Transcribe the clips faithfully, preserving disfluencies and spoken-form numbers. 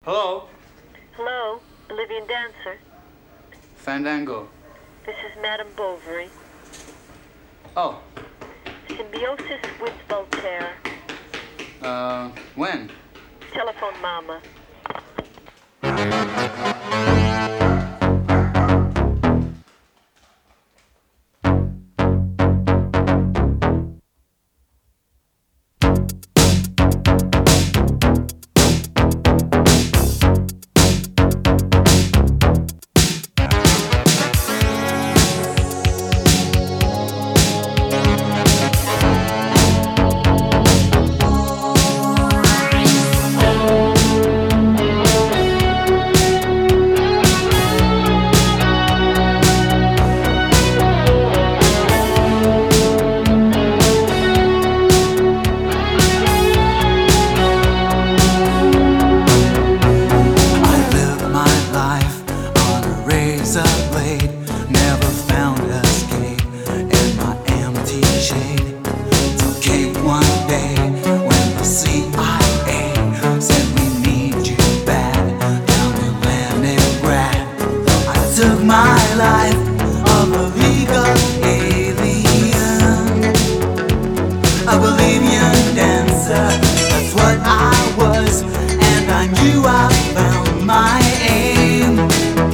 Hello? Hello, Bolivian dancer. Fandango. This is Madame Bovary. Oh, Symbiosis with Voltaire. uh, when? Telephone Mama. Never found escape in my empty shade. Till came one day when the C I A said we need you bad down in Leningrad. I took my life of a legal alien, a Bolivian dancer. That's what I was, and I knew I found my aim.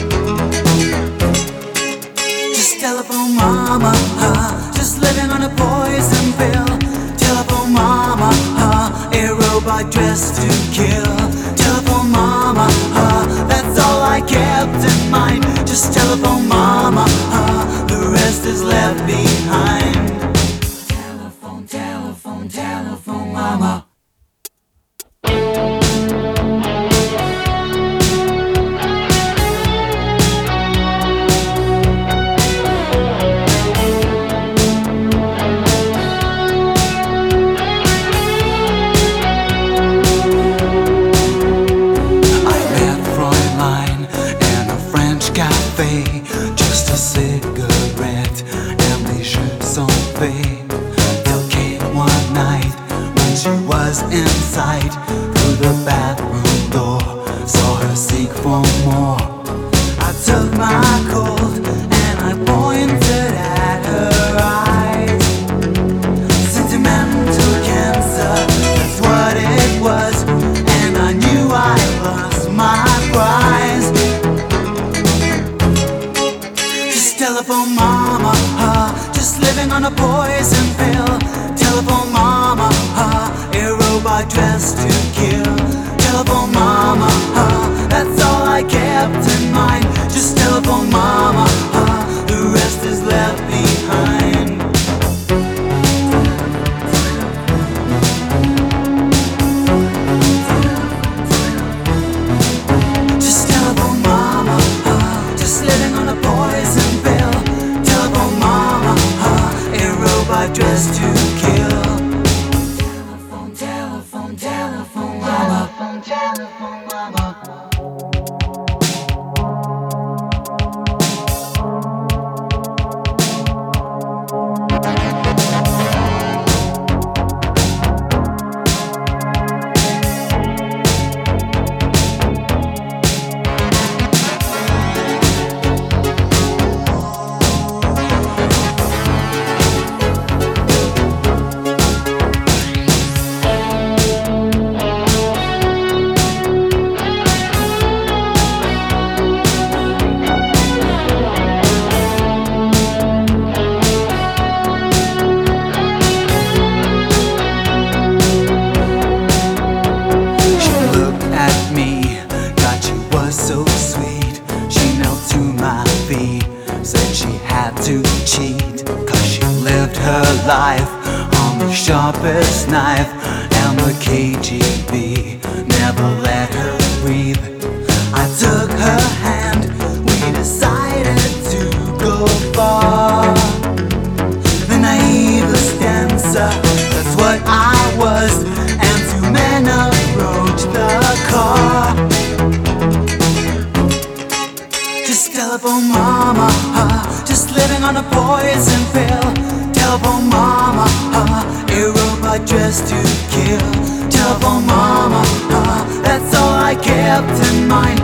Telephone mama, huh? Just living on a poison pill. Telephone mama, huh? A robot dressed to kill. Telephone mama, huh? That's all I kept in mind. Just telephone mama, huh? The rest is left behind. Telephone, telephone, telephone mama. Just a cigarette and they should something. Till came one night when she was in sight. Through the bathroom door, saw her seek for more. I took my cold and I pointed at her eyes. Sentimental cancer, that's what it was, and I knew I lost my prize. Telephone mama, huh? Just living on a poison pill. Telephone mama, huh? A robot dressed to kill. Telephone mama, huh? That's all I kept in mind. Just telephone mama, huh? The rest is left behind. Just telephone mama, huh? Just living on a poison pill. Dressed to kill. Telephone, telephone, telephone mama. Telephone, telephone mama. So sweet, she knelt to my feet, said she had to cheat, cause she lived her life on the sharpest knife, and the K G B never let her breathe. I took her hand, we decided to go far. The naive dancer, that's what I was, and two men approached the car. Telephone mama, huh? Just living on a poison pill. Telephone mama, huh? A robot dressed to kill. Telephone mama, huh? That's all I kept in my